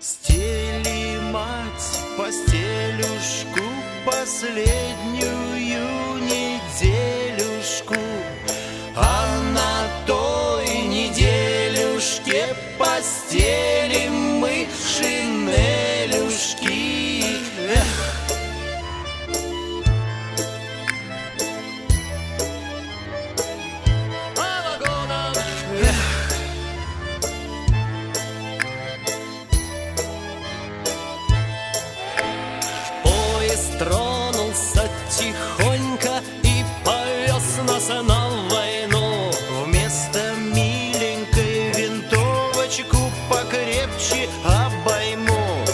Стели мать постелюшку, последнюю неделюшку, а на той неделюшке постелим мы шинелюшки. Тронулся тихонько и повез нас на войну. Вместо миленькой винтовочку покрепче обойму.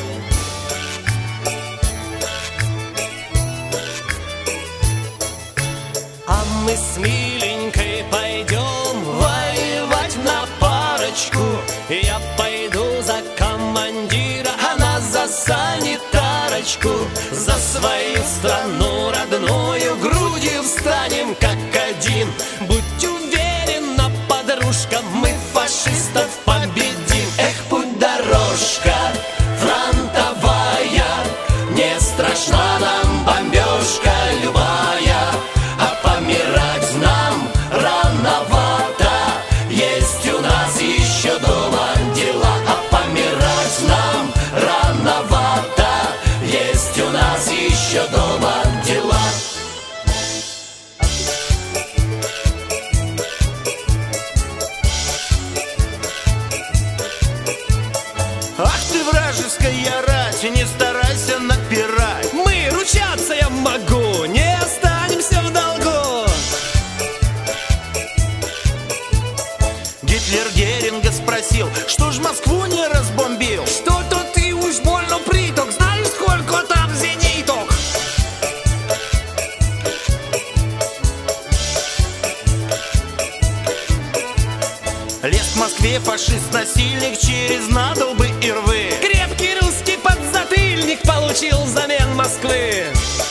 А мы с миленькой пойдем воевать на парочку. Я пойду за командира, она за санитарочку. За свою страну родную грудью встанем как один. Будь уверена, подружка, мы фашистов победим. Эх, путь дорожка фронтовая, не страшна нам бомбежка любая, а помирать нам рановато, есть у нас еще дома дела. А помирать нам рановато, есть у нас еще дома дела. Ах ты, вражеская рать, не старайся напирать. Мы ручаться я могу, не останемся в долгу. Гитлер Геринга спросил, что ж Москву не разбомбил? Что-то ты уж больно приток, знаешь, сколько там зениток? Лез к Москве фашист-насильник через надолбы и рвы. Крепкий русский подзатыльник получил взамен Москвы.